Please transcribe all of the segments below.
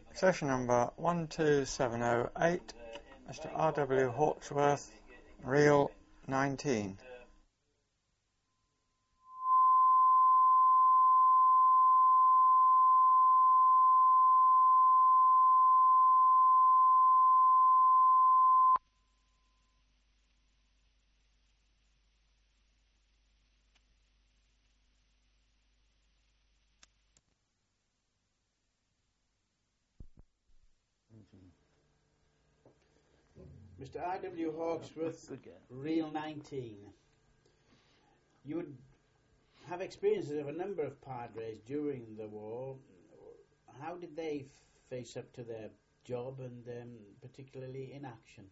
Session number 12708, Mr. R.W. Hawksworth, Reel 19. Mr. R.W. Hawksworth, Good guess. Reel 19. You would have experiences of a number of padres during the war. How did they face up to their job and particularly in action?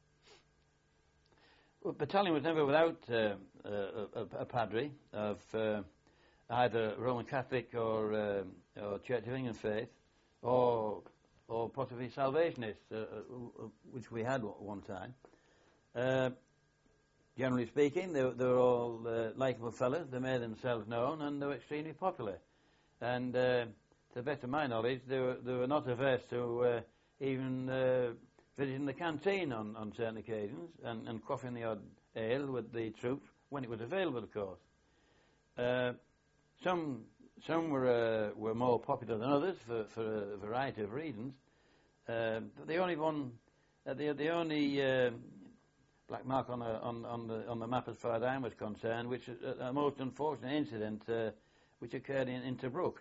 Well, battalion was never without a padre of either Roman Catholic or Church of England faith, or possibly Salvationists, which we had at one time. Generally speaking, they were all likeable fellows. They made themselves known, and they were extremely popular. And to the best of my knowledge, they were not averse to even visiting the canteen on certain occasions and quaffing the odd ale with the troops when it was available, of course. Some were more popular than others for a variety of reasons. But the only one, the only black mark on the map as far as I was concerned, which is a most unfortunate incident which occurred in Tobruk.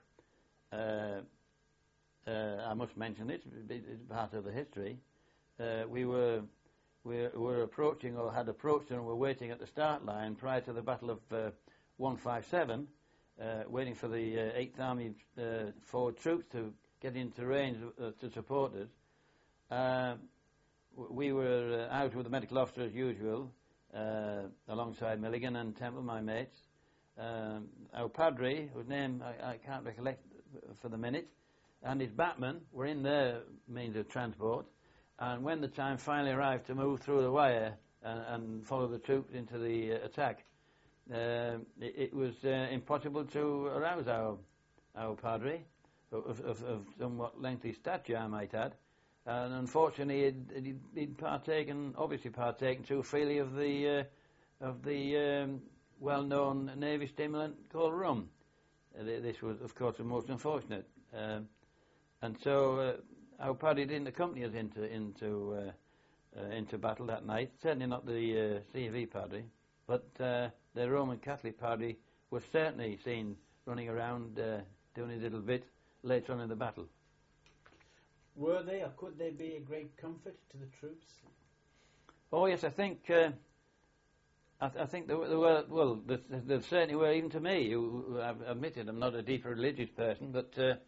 I must mention this; it's part of the history. We were approaching, or had approached, and were waiting at the start line prior to the Battle of 157, waiting for the 8th Army forward troops to get into range to support us. We were out with the medical officer as usual, alongside Milligan and Temple, my mates. Our padre, whose name I can't recollect for the minute, and his batman were in their means of transport. And when the time finally arrived to move through the wire and follow the troops into the attack, it was impossible to arouse our padre, of somewhat lengthy stature, I might add. And unfortunately, he'd obviously partaken too freely of the well-known Navy stimulant called rum. This was, of course, the most unfortunate. And so our padre didn't accompany us into battle that night. Certainly not the CV padre, but the Roman Catholic padre was certainly seen running around doing his little bit later on in the battle. Were they, or could they be, a great comfort to the troops? Oh yes, I think they were. Well, they certainly were, even to me. I've admitted I'm not a deeply religious person, but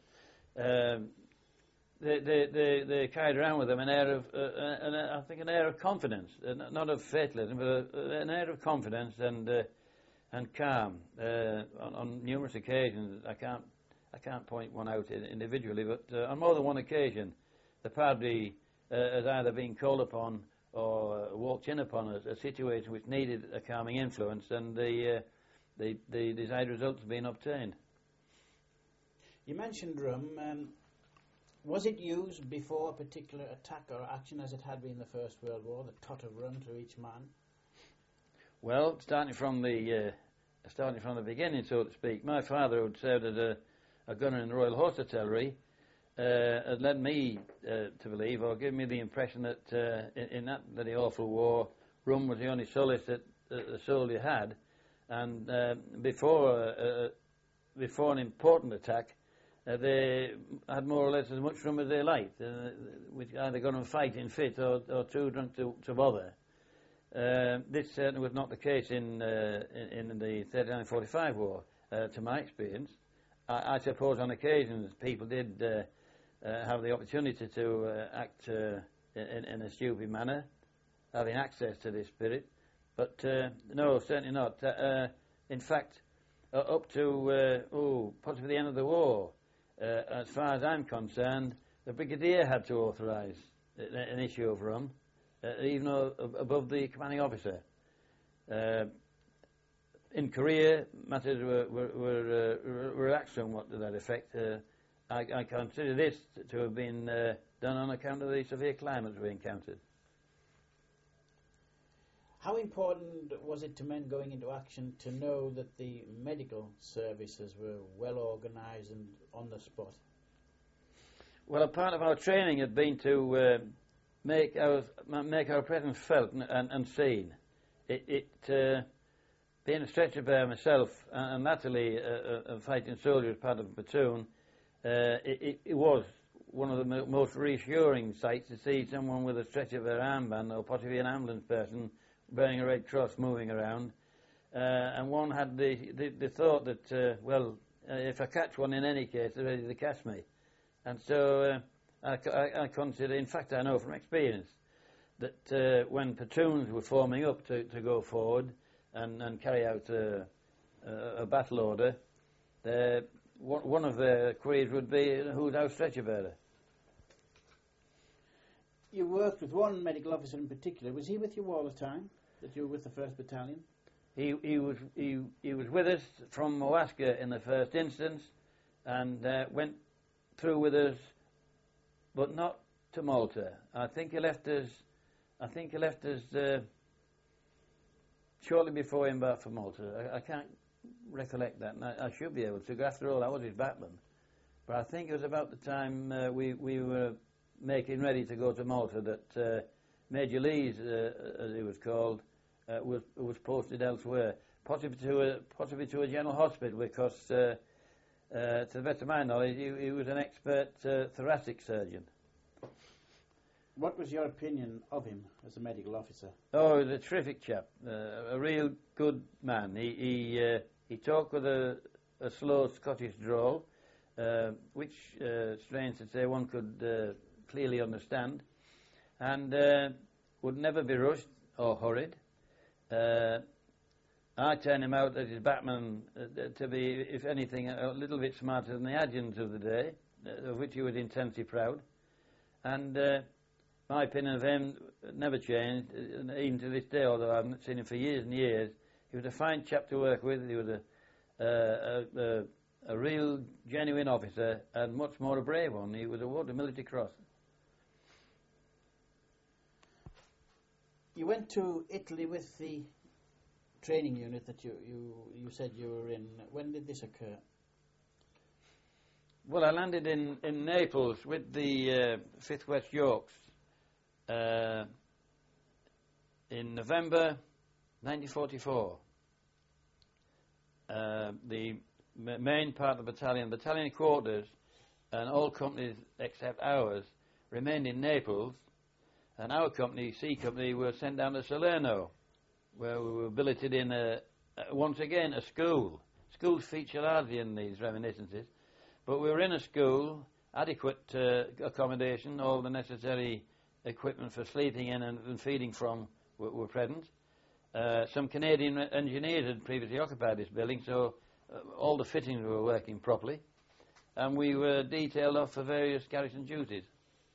they carried around with them an air of, I think, an air of confidence, not of fatalism, but an air of confidence and calm. On numerous occasions, I can't point one out individually, but on more than one occasion, the padre has either been called upon or walked in upon a situation which needed a calming influence, and the desired results have been obtained. You mentioned rum. Was it used before a particular attack or action, as it had been in the First World War, the tot of rum to each man? Well, starting from the beginning, so to speak, my father, who had served as a gunner in the Royal Horse Artillery, had led me to believe, or given me the impression, that in that very awful war, rum was the only solace that the soldier had, and before an important attack, they had more or less as much rum as they liked, which either got them fighting fit or too drunk to bother. This certainly was not the case in the 39-45 war, to my experience. I suppose on occasions people did have the opportunity to act in a stupid manner, having access to this spirit, but no, certainly not. In fact, up to possibly the end of the war, as far as I'm concerned, the brigadier had to authorise an issue of rum, even above the commanding officer. In Korea, matters were relaxed somewhat to that effect, I consider this to have been done on account of the severe climates we encountered. How important was it to men going into action to know that the medical services were well organised and on the spot? Well, a part of our training had been to make our presence felt and seen. Being a stretcher bearer myself, and latterly a fighting soldier as part of a platoon, it was one of the most reassuring sights to see someone with a stretcher bearer armband, or possibly an ambulance person bearing a red cross moving around. And one had the thought that, if I catch one in any case, they're ready to catch me. And so I consider, in fact I know from experience, that when platoons were forming up to go forward and carry out a battle order, one of the queries would be, who's our stretcher bearer? You worked with one medical officer in particular. Was he with you all the time, that you were with the 1st Battalion? He was with us from Mowaska in the first instance, and went through with us, but not to Malta. I think he left us shortly before he embarked for Malta. I can't recollect that, and I should be able to, because after all I was his battalion. But I think it was about the time we were making ready to go to Malta that Major Lees, as he was called, was posted elsewhere, possibly to a general hospital, because to the best of my knowledge he was an expert thoracic surgeon. What was your opinion of him as a medical officer? Oh, he was a terrific chap, a real good man. He talked with a slow Scottish drawl, which, strange to say, one could clearly understand, and would never be rushed or hurried. I turned him out as his batman to be, if anything, a little bit smarter than the adjutants of the day, of which he was intensely proud. And my opinion of him never changed, even to this day, although I haven't seen him for years and years. He was a fine chap to work with. He was a real, genuine officer, and much more a brave one. He was awarded the Military Cross. You went to Italy with the training unit that you said you were in. When did this occur? Well, I landed in Naples with the 5th West Yorks in November 1944. The main part of the battalion quarters, and all companies except ours remained in Naples, and our company, C Company, were sent down to Salerno, where we were billeted in once again a school. Schools feature largely in these reminiscences, but we were in a school, adequate accommodation, all the necessary equipment for sleeping in and feeding from were present. Some Canadian engineers had previously occupied this building, so all the fittings were working properly, and we were detailed off for various garrison duties.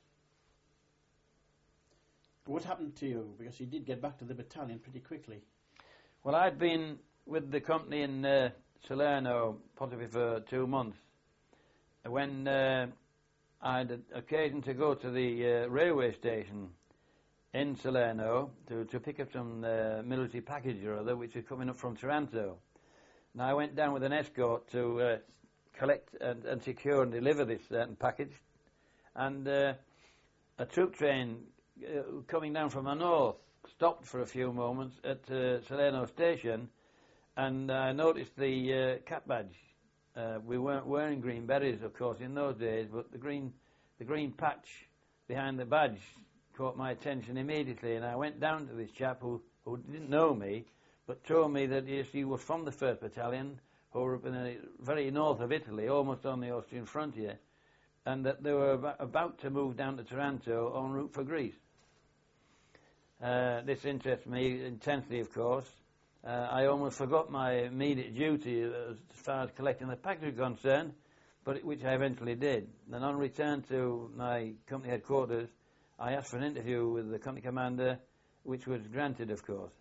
What happened to you? Because you did get back to the battalion pretty quickly. Well, I'd been with the company in Salerno possibly for 2 months, when I had occasion to go to the railway station in Salerno to pick up some military package or other, which was coming up from Taranto. Now I went down with an escort to collect and secure and deliver this certain package, and a troop train coming down from the north stopped for a few moments at Salerno station, and I noticed the cap badge. We weren't wearing green berets, of course, in those days, but the green patch behind the badge caught my attention immediately, and I went down to this chap who didn't know me, but told me that he was from the 1st Battalion, who were up in the very north of Italy, almost on the Austrian frontier, and that they were about to move down to Taranto en route for Greece. This interests me intensely, of course. I almost forgot my immediate duty as far as collecting the package was concerned, which I eventually did. Then on return to my company headquarters, I asked for an interview with the company commander, which was granted, of course.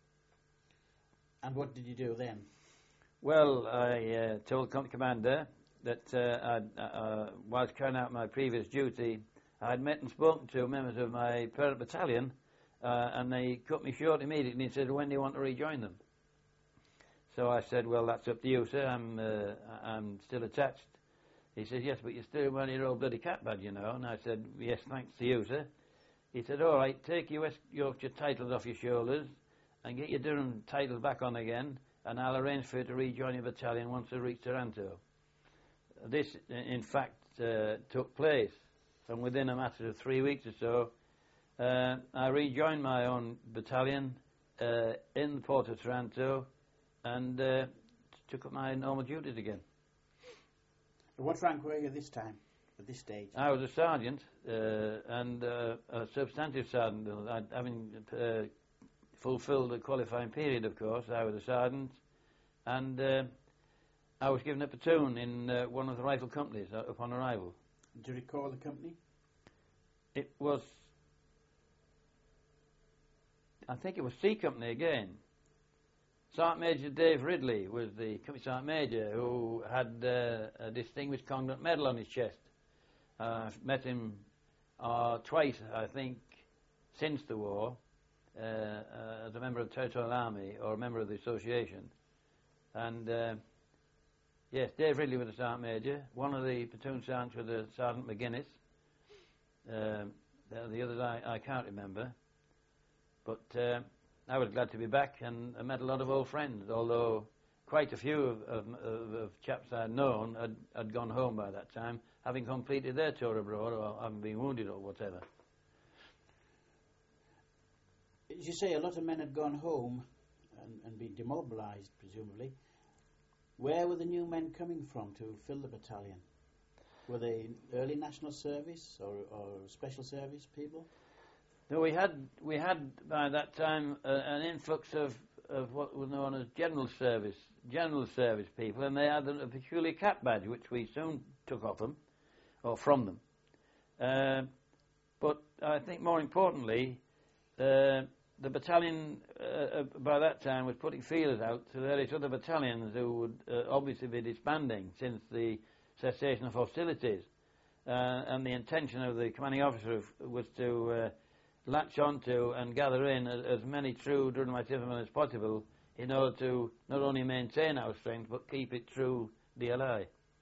And what did you do then? Well, I told the company commander that whilst carrying out my previous duty, I had met and spoken to members of my parent battalion, and they cut me short immediately and said, "When do you want to rejoin them?" So I said, "Well, that's up to you, sir. I'm still attached." He said, "Yes, but you're still wearing your old bloody cap badge, you know." And I said, "Yes, thanks to you, sir." He said, "All right, take your West Yorkshire titles off your shoulders and get your Durham title back on again, and I'll arrange for you to rejoin your battalion once you reach Taranto." This, in fact, took place, and within a matter of 3 weeks or so, I rejoined my own battalion in the port of Taranto and took up my normal duties again. What rank were you this time, at this stage? I was a sergeant and a substantive sergeant. Having fulfilled the qualifying period, of course, I was a sergeant, and I was given a platoon in one of the rifle companies upon arrival. Do you recall the company? It was, I think it was C Company again. Sergeant Major Dave Ridley was the company sergeant major who had a Distinguished Conduct Medal on his chest. I've met him twice, I think, since the war, as a member of the Territorial Army or a member of the association. And yes, Dave Ridley was a sergeant major. One of the platoon sergeants was a Sergeant McGuinness. The others I can't remember. But I was glad to be back, and I met a lot of old friends, although quite a few of chaps I'd known had gone home by that time, having completed their tour abroad or having been wounded or whatever. As you say, a lot of men had gone home and been demobilised, presumably. Where were the new men coming from to fill the battalion? Were they early national service or special service people? No, we had by that time an influx of what was known as general service people, and they had a peculiar cap badge, which we soon took off them, or from them. But I think more importantly, the battalion by that time was putting feelers out to various other battalions who would obviously be disbanding since the cessation of hostilities, and the intention of the commanding officer was to latch onto and gather in as many true Durhamite men as possible in order to not only maintain our strength but keep it true DLI.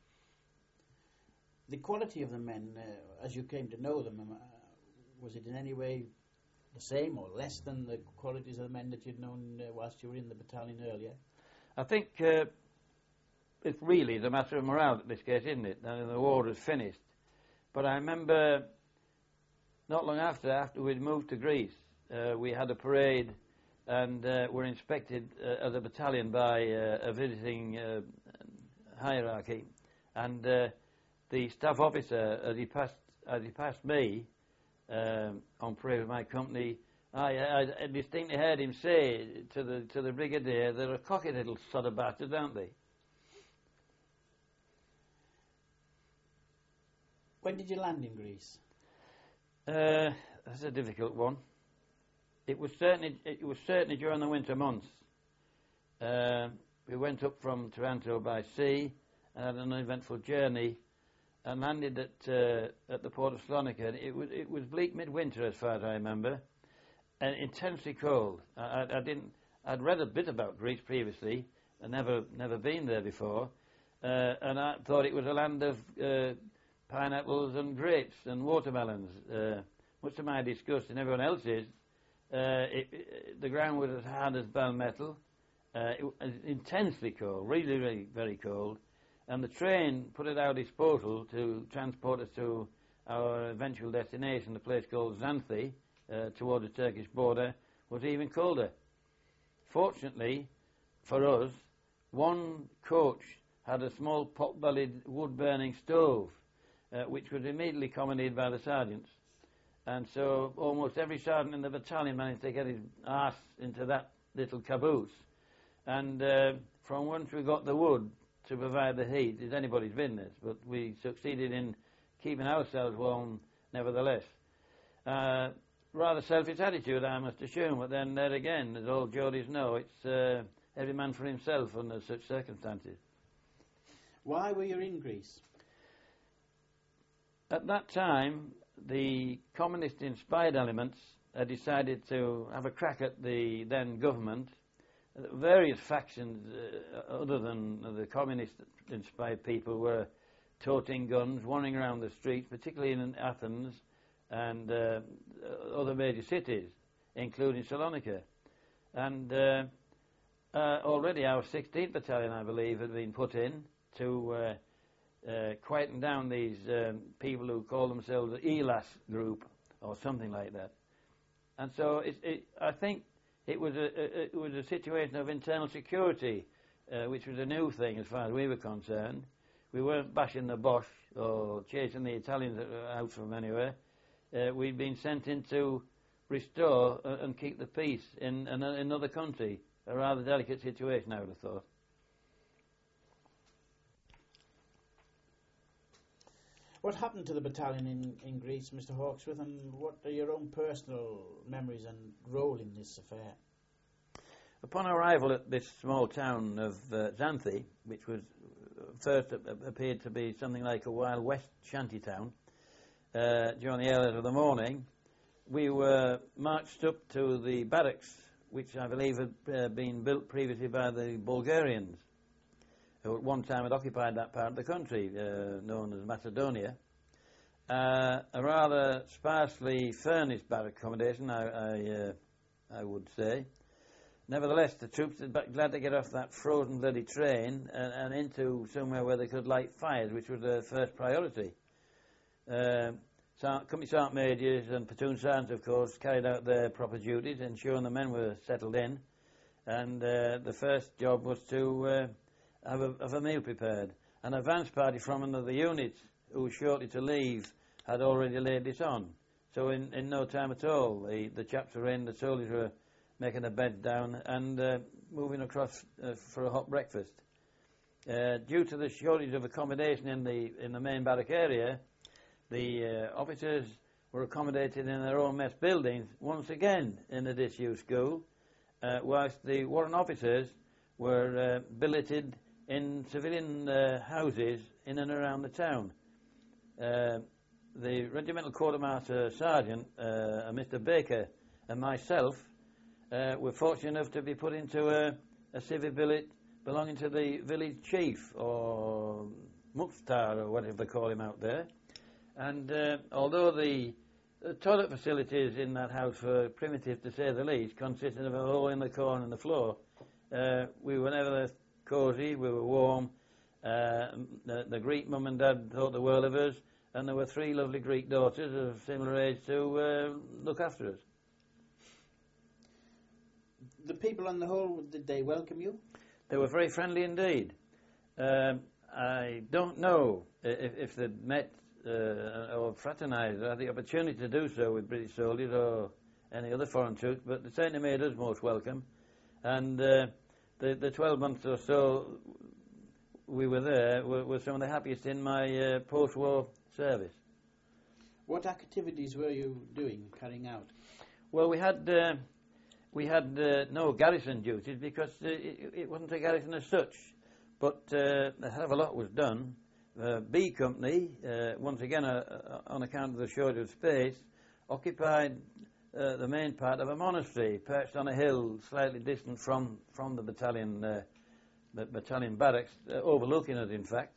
The quality of the men, as you came to know them, was it in any way the same or less than the qualities of the men that you'd known whilst you were in the battalion earlier? I think it really is a matter of morale in this case, isn't it? And the war was finished. But I remember not long after we'd moved to Greece, we had a parade and were inspected as a battalion by a visiting hierarchy. And the staff officer, as he passed me on parade with my company, I distinctly heard him say to the brigadier, "They're a cocky little sort of bastards, aren't they?" When did you land in Greece? That's a difficult one. It was certainly during the winter months. We went up from Taranto by sea and had an uneventful journey, and landed at the port of Salonika. It was bleak midwinter, as far as I remember, and intensely cold. I'd read a bit about Greece previously, and never been there before, and I thought it was a land of pineapples and grapes and watermelons. Much to my disgust and everyone else's, the ground was as hard as metal. It was intensely cold, really, really very cold, and the train put at our disposal to transport us to our eventual destination, a place called Xanthi, toward the Turkish border, was even colder. Fortunately for us, one coach had a small pot-bellied wood-burning stove, which was immediately commandeered by the sergeants. And so almost every sergeant in the battalion managed to get his arse into that little caboose. And from once we got the wood to provide the heat is anybody's business, but we succeeded in keeping ourselves warm nevertheless. Rather selfish attitude, I must assume, but then there again, as all Geordies know, it's every man for himself under such circumstances. Why were you in Greece? At that time, the communist-inspired elements had decided to have a crack at the then government. Various factions, other than the communist-inspired people, were toting guns, wandering around the streets, particularly in Athens and other major cities, including Salonika. And already our 16th Battalion, I believe, had been put in to quieten down these people who call themselves the ELAS group or something like that. And so I think it was a situation of internal security, which was a new thing as far as we were concerned. We weren't bashing the Bosch or chasing the Italians out from anywhere. We'd been sent in to restore and keep the peace in another country, a rather delicate situation, I would have thought. What happened to the battalion in Greece, Mr. Hawksworth, and what are your own personal memories and role in this affair? Upon arrival at this small town of Xanthi, which was first appeared to be something like a Wild West shanty town, during the hours of the morning, we were marched up to the barracks, which I believe had been built previously by the Bulgarians, who at one time had occupied that part of the country, known as Macedonia. A rather sparsely furnished barrack accommodation, I would say. Nevertheless, the troops were glad to get off that frozen bloody train and into somewhere where they could light fires, which was their first priority. Company sergeant majors and platoon sergeants, of course, carried out their proper duties, ensuring the men were settled in. And the first job was to have a meal prepared. An advance party from another unit, who was shortly to leave, had already laid this on. So in no time at all, the chaps were in, the soldiers were making the bed down and moving across for a hot breakfast. Due to the shortage of accommodation in the main barrack area, the officers were accommodated in their own mess buildings, once again in a disused school, whilst the warrant officers were billeted in civilian houses in and around the town. The regimental quartermaster sergeant, Mr. Baker, and myself were fortunate enough to be put into a civvy billet belonging to the village chief, or Mukhtar, or whatever they call him out there. And although the toilet facilities in that house were primitive to say the least, consisting of a hole in the corner and the floor, we were nevertheless cosy, we were warm. The Greek mum and dad thought the world of us, and there were 3 lovely Greek daughters of similar age to look after us. The people on the whole, did they welcome you? They were very friendly indeed. I don't know if they'd met or fraternised or had the opportunity to do so with British soldiers or any other foreign troops, but they certainly made us most welcome. And the 12 months or so we were there were some of the happiest in my post-war service. What activities were you carrying out? Well, we had no garrison duties because it wasn't a garrison as such, but a hell of a lot was done. B Company, once again on account of the shortage of space, occupied the main part of a monastery perched on a hill slightly distant from the battalion barracks, overlooking it in fact.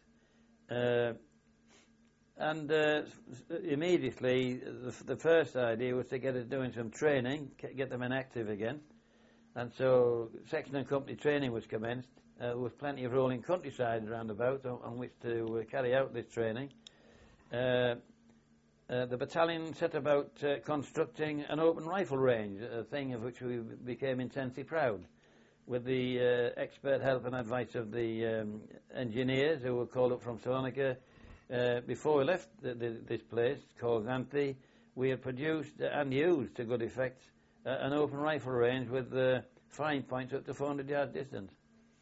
And immediately the first idea was to get us doing some training, get the men active again. And so section and company training was commenced. There was plenty of rolling countryside around about on which to carry out this training. The battalion set about constructing an open rifle range, a thing of which we became intensely proud, with the expert help and advice of the engineers who were called up from Salonika. Before we left this place called Xanthi, we had produced and used to good effect an open rifle range with firing points up to 400 yards distance.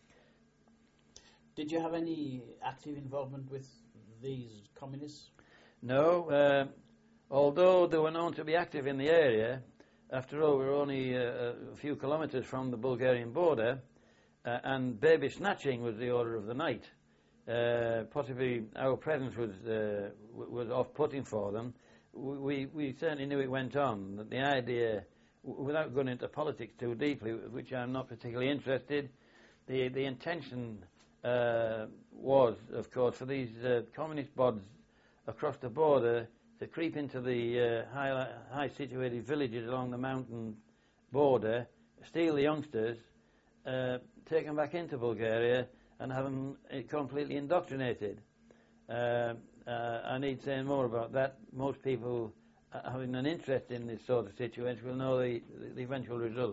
Did you have any active involvement with these communists? No, although they were known to be active in the area. After all, we were only a few kilometres from the Bulgarian border, and baby snatching was the order of the night. possibly our presence was off-putting for them. We certainly knew it went on. That the idea, without going into politics too deeply, which I'm not particularly interested, the intention was, of course, for these communist bods across the border to creep into the high-situated villages along the mountain border, steal the youngsters, take them back into Bulgaria, and have them completely indoctrinated. I need saying more about that. Most people having an interest in this sort of situation will know the eventual result.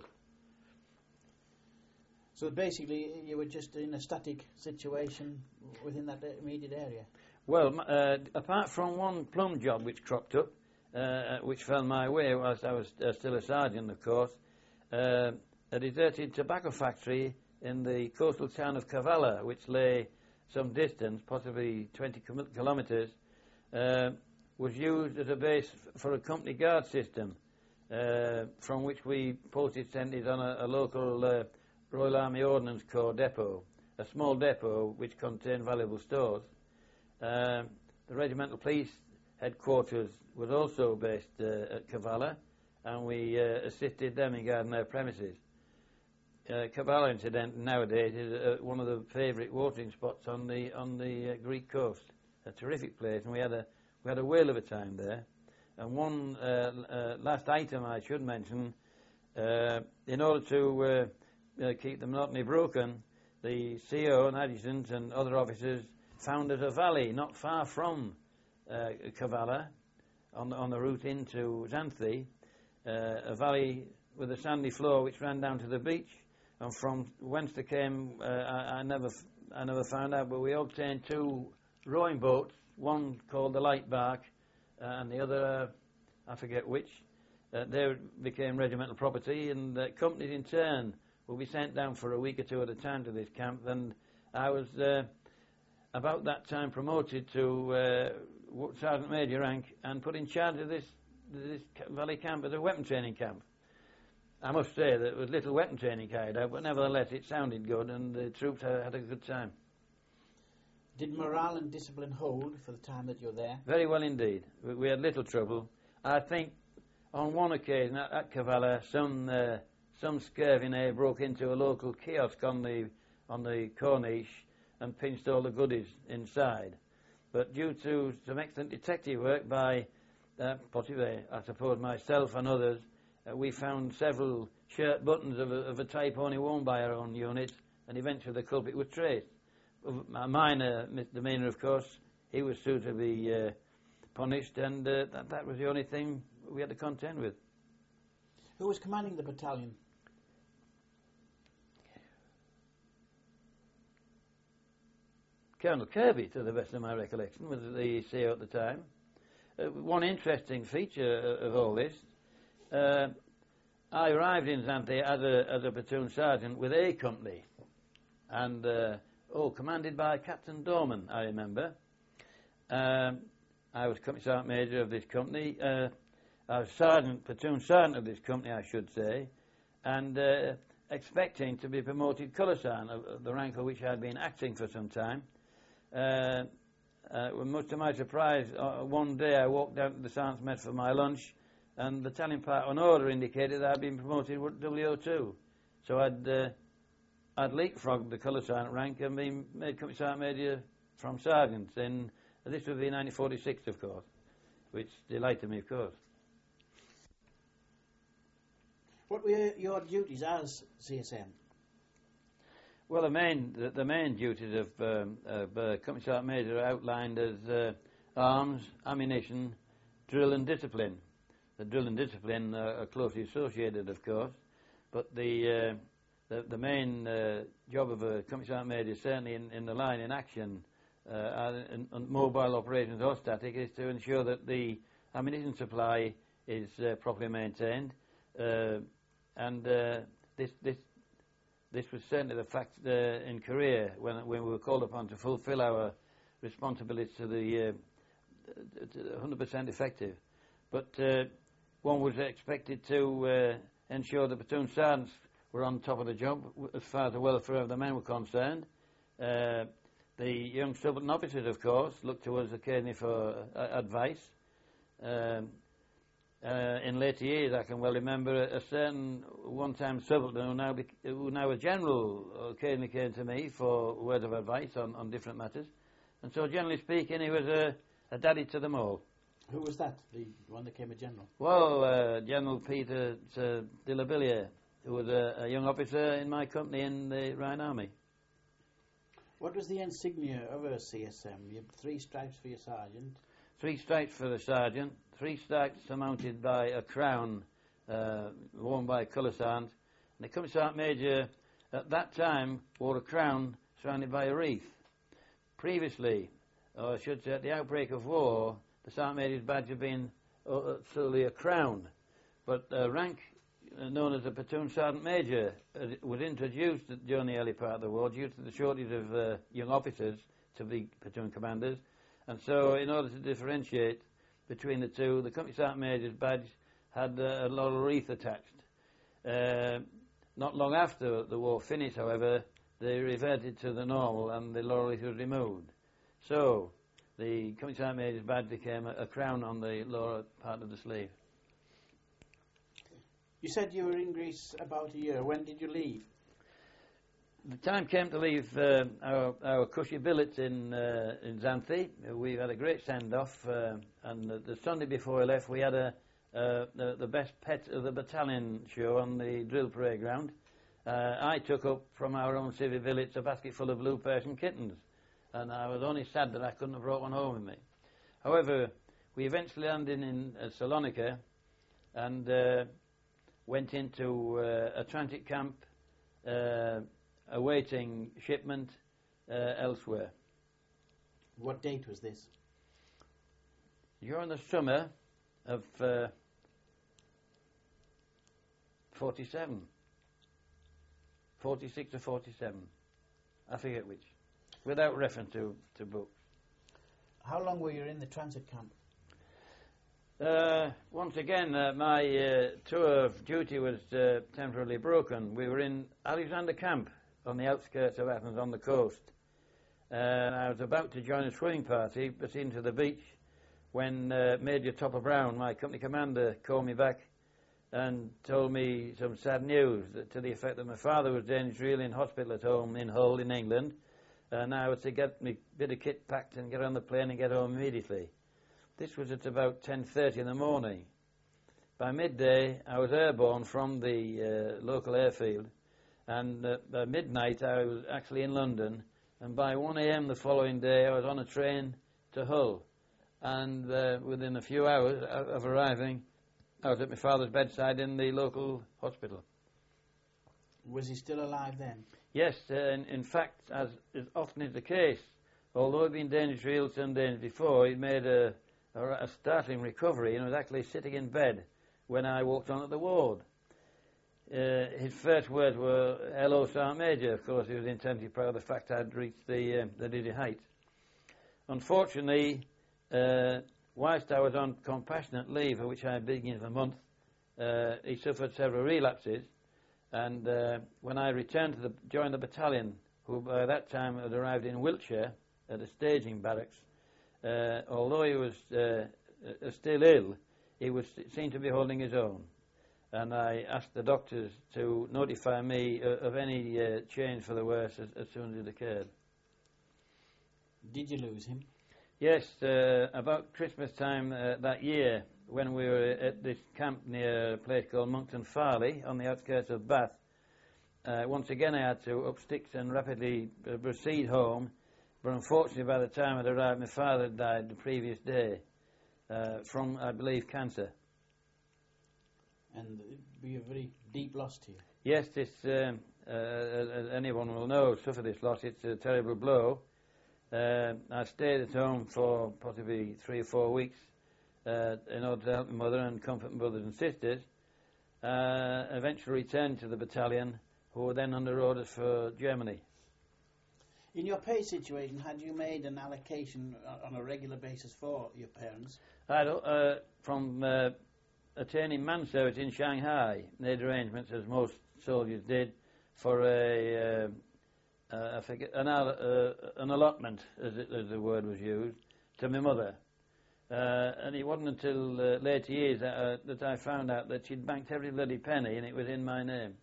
So basically, you were just in a static situation within that immediate area? Well, apart from one plum job which cropped up, which fell my way whilst I was still a sergeant, of course, a deserted tobacco factory in the coastal town of Kavala, which lay some distance, possibly 20 kilometres, was used as a base for a company guard system, from which we posted sentries on a local Royal Army Ordnance Corps depot, a small depot which contained valuable stores. The regimental police headquarters was also based at Kavala, and we assisted them in guarding their premises. Kavala, incident, nowadays is one of the favourite watering spots on the Greek coast. A terrific place, and we had a whale of a time there. And one last item I should mention, in order to keep the monotony broken, the CO and adjutants and other officers found us a valley not far from Kavala, on the route into Xanthi, a valley with a sandy floor which ran down to the beach, and from whence they came I never found out, but we obtained 2 rowing boats, one called the Light Bark and the other I forget which. They became regimental property, and companies in turn will be sent down for a week or 2 at a time to this camp. And I was about that time promoted to Sergeant Major rank and put in charge of this valley camp as a weapon training camp. I must say that there was little weapon training carried out, but nevertheless it sounded good, and the troops had a good time. Did morale and discipline hold for the time that you were there? Very well indeed. We had little trouble. I think on one occasion at Kavala, some scurvy broke into a local kiosk on the Corniche and pinched all the goodies inside. But due to some excellent detective work by possibly, I suppose, myself and others, we found several shirt buttons of a type only worn by our own unit, and eventually the culprit was traced. A minor misdemeanour, of course, he was suitably punished, and that was the only thing we had to contend with. Who was commanding the battalion? Colonel Kirby, to the best of my recollection, was the CO at the time. One interesting feature of all this, I arrived in Xanthi as a platoon sergeant with A Company, and commanded by Captain Dorman, I remember. I was Company Sergeant Major of this company. I was platoon sergeant of this company, I should say, and expecting to be promoted colour sergeant, of the rank of which I had been acting for some time. Much to my surprise, one day I walked down to the sergeant's mess for my lunch, and the battalion part on order indicated that I'd been promoted WO2. So I'd leapfrogged the colour sergeant rank and been made Company Sergeant Major from sergeant. And this was in 1946, of course, which delighted me, of course. What were your duties as CSM? Well, the main duties of Company Sergeant Major are outlined as arms, ammunition, drill and discipline. The drill and discipline are closely associated, of course, but the main job of a Company Sergeant Major, certainly in the line in action, and mobile operations or static, is to ensure that the ammunition supply is properly maintained, and this was certainly the fact in Korea when we were called upon to fulfil our responsibilities to the 100% effective. But one was expected to ensure the platoon sergeants were on top of the job as far as the welfare of the men were concerned. The young subaltern officers, of course, looked to us occasionally for advice. In later years, I can well remember a certain one-time subaltern who now a general occasionally came to me for words of advice on different matters. And so, generally speaking, he was a daddy to them all. Who was that, the one that came a general? Well, General Peter de la Villiers, who was a young officer in my company in the Rhine Army. What was the insignia of a CSM? You had 3 stripes for your sergeant. 3 stripes for the sergeant, 3 stripes surmounted by a crown worn by a colour sergeant. And the company sergeant major at that time wore a crown surrounded by a wreath. Previously, or I should say at the outbreak of war, the sergeant major's badge had been solely a crown. But a rank known as a platoon sergeant major was introduced during the early part of the war due to the shortage of young officers to be platoon commanders. And so, in order to differentiate between the two, the company sergeant major's badge had a laurel wreath attached. Not long after the war finished, however, they reverted to the normal and the laurel wreath was removed. So, the company sergeant major's badge became a crown on the lower part of the sleeve. You said you were in Greece about a year. When did you leave? The time came to leave our cushy billets in Xanthi. We had a great send-off, and the Sunday before we left, we had the best pet of the battalion show on the drill parade ground. I took up from our own civvy billets a basket full of blue Persian kittens, and I was only sad that I couldn't have brought one home with me. However, we eventually landed in Salonika and went into a transit camp awaiting shipment elsewhere. What date was this? During the summer of 47. 46 or 47. I forget which. Without reference to books. How long were you in the transit camp? Once again, my tour of duty was temporarily broken. We were in Alexander Camp on the outskirts of Athens on the coast. I was about to join a swimming party, but into the beach, when Major Topper Brown, my company commander, called me back and told me some sad news to the effect that my father was dangerously in hospital at home in Hull in England, and I was to get my bit of kit packed and get on the plane and get home immediately. This was at about 10:30 in the morning. By midday, I was airborne from the local airfield, and by midnight I was actually in London, and by 1 a.m. the following day I was on a train to Hull, and within a few hours of arriving I was at my father's bedside in the local hospital. Was he still alive then? Yes, in fact, as is often is the case, although he'd been dangerously ill some days before, he'd made a startling recovery and was actually sitting in bed when I walked on at the ward. His first words were, "Hello, Sergeant Major." Of course, he was intensely proud of the fact I'd reached the dizzy height. Unfortunately, whilst I was on compassionate leave, for which I had been for a month, he suffered several relapses, and when I returned to join the battalion, who by that time had arrived in Wiltshire at a staging barracks, although he was still ill, he seemed to be holding his own. And I asked the doctors to notify me of any change for the worse as soon as it occurred. Did you lose him? Yes, about Christmas time that year, when we were at this camp near a place called Monkton Farley on the outskirts of Bath, once again I had to up sticks and rapidly proceed home. But unfortunately, by the time I'd arrived, my father had died the previous day from, I believe, cancer. And it would be a very deep loss to you. Yes, this, as anyone will know, suffer this loss. It's a terrible blow. I stayed at home for possibly 3 or 4 weeks in order to help my mother and comfort my brothers and sisters. Eventually returned to the battalion, who were then under orders for Germany. In your pay situation, had you made an allocation on a regular basis for your parents? From attaining man service in Shanghai, made arrangements, as most soldiers did, for a I forget, an allotment, as the word was used, to my mother. And it wasn't until later years that I found out that she'd banked every bloody penny and it was in my name.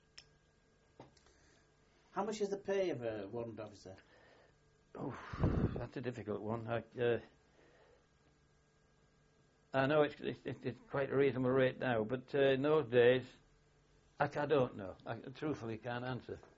How much is the pay of a warrant officer? Oh, that's a difficult one. I know it's quite a reasonable rate now, but in those days, I don't know. I truthfully can't answer.